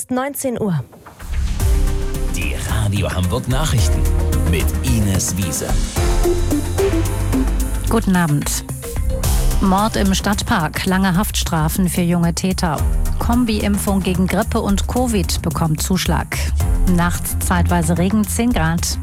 ist 19 Uhr. Die Radio Hamburg Nachrichten mit Ines Wiese. Guten Abend. Mord im Stadtpark, lange Haftstrafen für junge Täter. Kombi-Impfung gegen Grippe und Covid bekommt Zuschlag. Nachts zeitweise Regen, 10 Grad.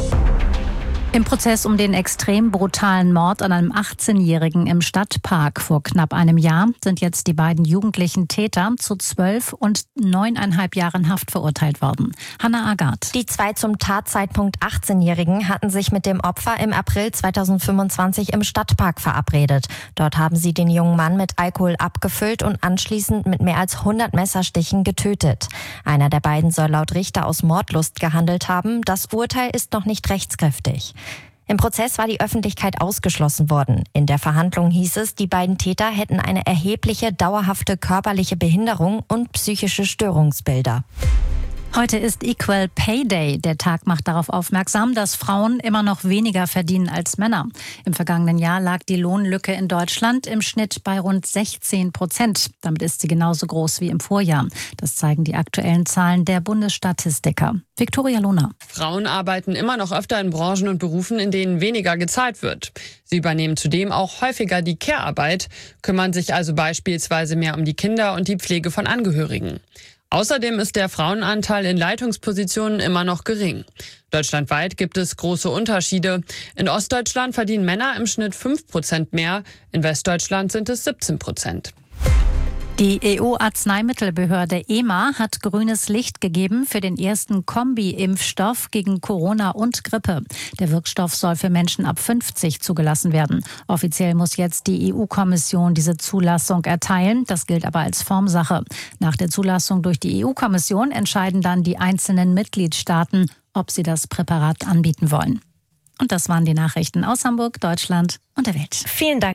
Im Prozess um den extrem brutalen Mord an einem 18-Jährigen im Stadtpark vor knapp einem Jahr sind jetzt die beiden jugendlichen Täter zu 12 und 9,5 Jahren Haft verurteilt worden. Hannah Agard. Die zwei zum Tatzeitpunkt 18-Jährigen hatten sich mit dem Opfer im April 2025 im Stadtpark verabredet. Dort haben sie den jungen Mann mit Alkohol abgefüllt und anschließend mit mehr als 100 Messerstichen getötet. Einer der beiden soll laut Richter aus Mordlust gehandelt haben. Das Urteil ist noch nicht rechtskräftig. Im Prozess war die Öffentlichkeit ausgeschlossen worden. In der Verhandlung hieß es, die beiden Täter hätten eine erhebliche, dauerhafte körperliche Behinderung und psychische Störungsbilder. Heute ist Equal Pay Day. Der Tag macht darauf aufmerksam, dass Frauen immer noch weniger verdienen als Männer. Im vergangenen Jahr lag die Lohnlücke in Deutschland im Schnitt bei rund 16%. Damit ist sie genauso groß wie im Vorjahr. Das zeigen die aktuellen Zahlen der Bundesstatistiker. Viktoria Lohner. Frauen arbeiten immer noch öfter in Branchen und Berufen, in denen weniger gezahlt wird. Sie übernehmen zudem auch häufiger die Care-Arbeit, kümmern sich also beispielsweise mehr um die Kinder und die Pflege von Angehörigen. Außerdem ist der Frauenanteil in Leitungspositionen immer noch gering. Deutschlandweit gibt es große Unterschiede. In Ostdeutschland verdienen Männer im Schnitt 5% mehr, in Westdeutschland sind es 17%. Die EU-Arzneimittelbehörde EMA hat grünes Licht gegeben für den ersten Kombi-Impfstoff gegen Corona und Grippe. Der Wirkstoff soll für Menschen ab 50 zugelassen werden. Offiziell muss jetzt die EU-Kommission diese Zulassung erteilen. Das gilt aber als Formsache. Nach der Zulassung durch die EU-Kommission entscheiden dann die einzelnen Mitgliedstaaten, ob sie das Präparat anbieten wollen. Und das waren die Nachrichten aus Hamburg, Deutschland und der Welt. Vielen Dank.